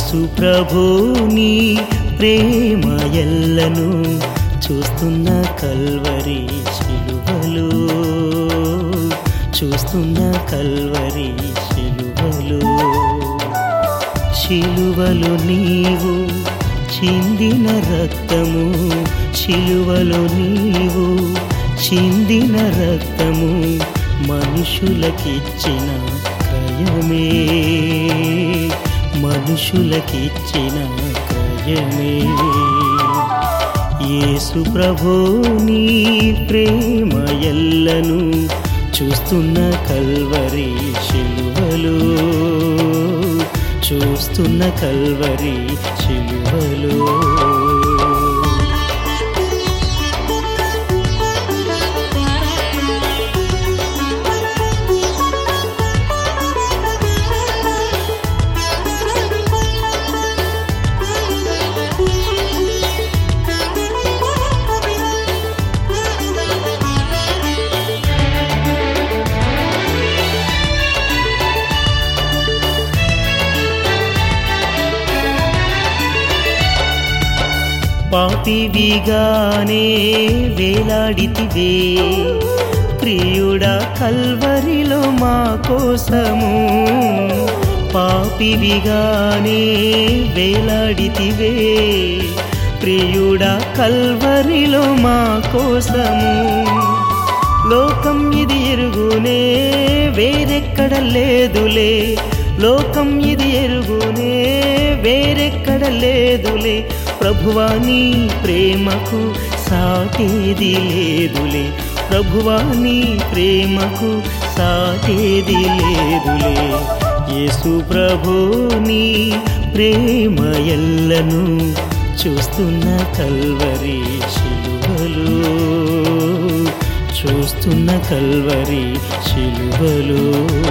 యేసు ప్రభుని ప్రేమ ఎల్లను చూస్తున్న కల్వరి శిలువలో, చూస్తున్న కల్వరి శిలువలో. శిలువలో నీవు చిందిన రక్తము, శిలువలో నీవు చిందిన రక్తము మనుషులకిచ్చిన క్రయమే, మనుషులకిచ్చిన క్రయమే. యేసు ప్రభుని ప్రేమ ఎల్లను చూస్తున్న కల్వరి శిలువలో, చూస్తున్న కల్వరి శిలువలో. పాపివిగానే వేలాడితివే ప్రియుడా కల్వరిలో మా కోసము, పాపివిగానే వేలాడితివే ప్రియుడా కల్వరిలో మా కోసము. లోకం ఇది ఎరుగునే వేరెక్కడ లేదులే, లోకం ఇది ఎరుగునే వేరెక్కడ లేదులే. ప్రభువా నీ ప్రేమకు సాటేది లేదులే, ప్రభువా నీ ప్రేమకు సాటేది లేదులే. యేసు ప్రభుని ప్రేమ ఎల్లను చూస్తున్న కల్వరి శిలువలో, చూస్తున్న కల్వరి శిలువలో.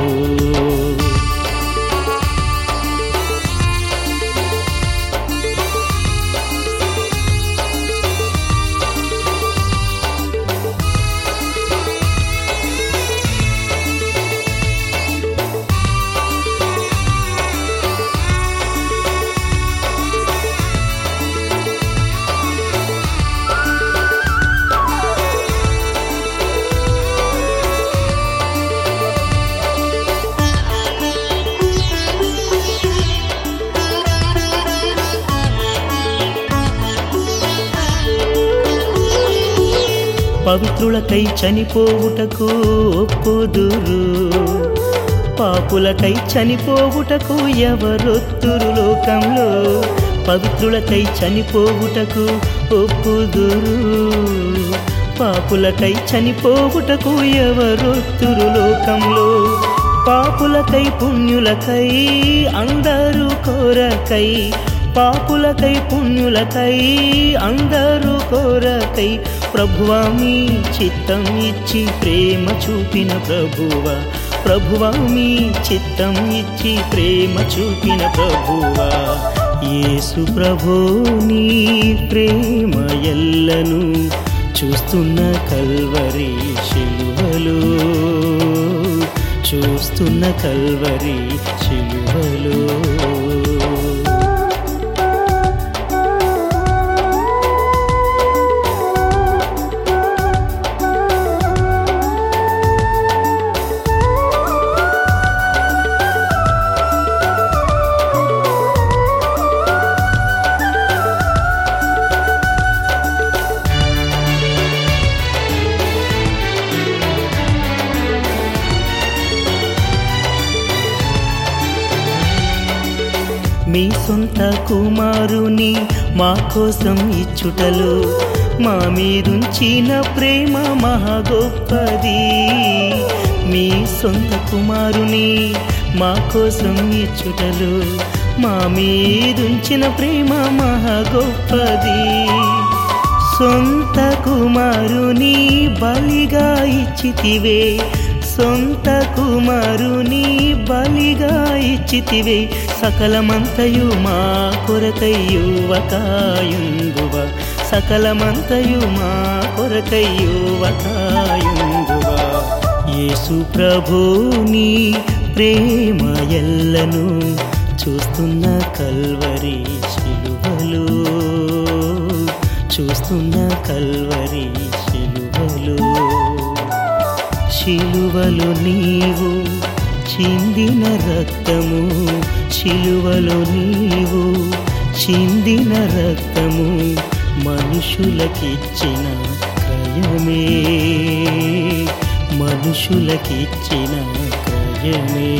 పవిత్రులకై చనిపోవుటకు ఒప్పుదురు, పాపులకై చనిపోవుటకు ఎవరొత్తురు లోకంలో. పవిత్రులకై చనిపోవుటకు ఒప్పుదురు, పాపులకై చనిపోవుటకు ఎవరొత్తురు లోకంలో. పాపులకై పుణ్యులకై అందరూ కోరకై, పాపులకై పుణ్యులకై అందరూ కోరకై. ప్రభువా మీ చిత్తం ఇచ్చి ప్రేమ చూపిన ప్రభువా, ప్రభువా మీ చిత్తం ఇచ్చి ప్రేమ చూపిన ప్రభువా. యేసు ప్రభుని ప్రేమ ఎల్లను చూస్తున్న కల్వరి శిలువలో, చూస్తున్న కల్వరి శిలువలో. మీ సొంత కుమారుని మా కోసం ఇచ్చుటలో మా మీదుంచిన ప్రేమ మహా గొప్పది. మీ సొంత కుమారుని మా కోసం ఇచ్చుటలో మా మీదుంచిన ప్రేమ మహా గొప్పది. సొంత కుమారుని బలిగా ఇచ్చితివే, సొంత కుమారుని బలిగా ఇచ్చితివే. సకలమంతయు మా కొరకయ్యువకాయుందువ, సకలమంతయు మా కొరకయ్యువకాయుందువ. యేసు ప్రభుని ప్రేమ ఎల్లను చూస్తున్న కల్వరి శిలువలో, చూస్తున్న కల్వరి శిలువలో. శిలువలో నీవు చిందిన రక్తము, శిలువలో నీవు చిందిన రక్తము, మనుషులకిచ్చిన క్రయమే, మనుషులకిచ్చిన క్రయమే.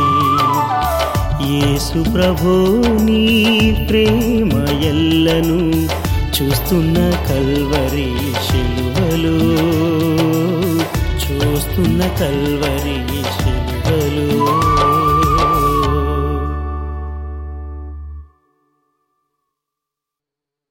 యేసు ప్రభో నీ ప్రేమ ఎల్లను చూస్తున్న కల్వరి శిలువలో, చూస్తున్న కల్వరి శిలువలో.